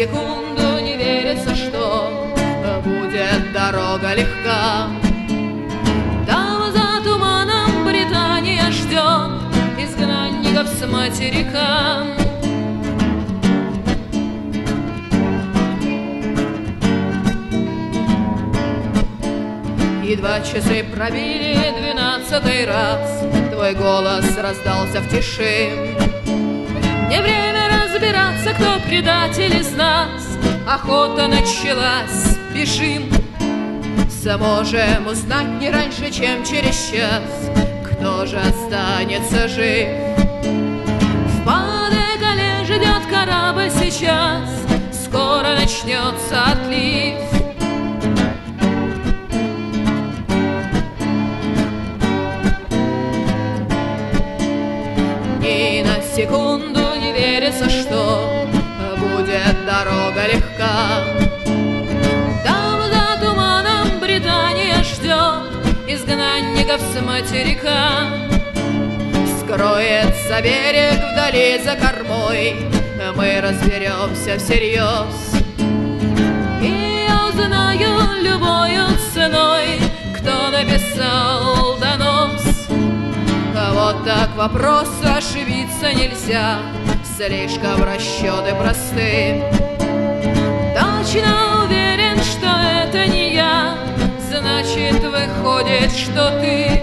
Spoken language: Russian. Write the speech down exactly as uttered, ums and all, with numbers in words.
секунду не верится, что будет дорога легка. Там за туманом Британия ждет изгнанников с материка. Едва часы пробили двенадцатый раз, твой голос раздался в тиши. Не время разбираться, кто предатель из нас. Охота началась, бежим. Сможем узнать не раньше, чем через час, кто же останется жив. В Паде-Кале ждет корабль сейчас, скоро начнется отлив. Ни на секунду не верится, что будет дорога легка. Там за туманом Британия ждет изгнанников с материка. Скроется берег вдали за кормой, мы разберемся всерьез. И я узнаю любою ценой, кто написал донос. Вот так вопросу ошибиться нельзя, слишком расчеты просты. Точно уверен, что это не я, значит, выходит, что ты.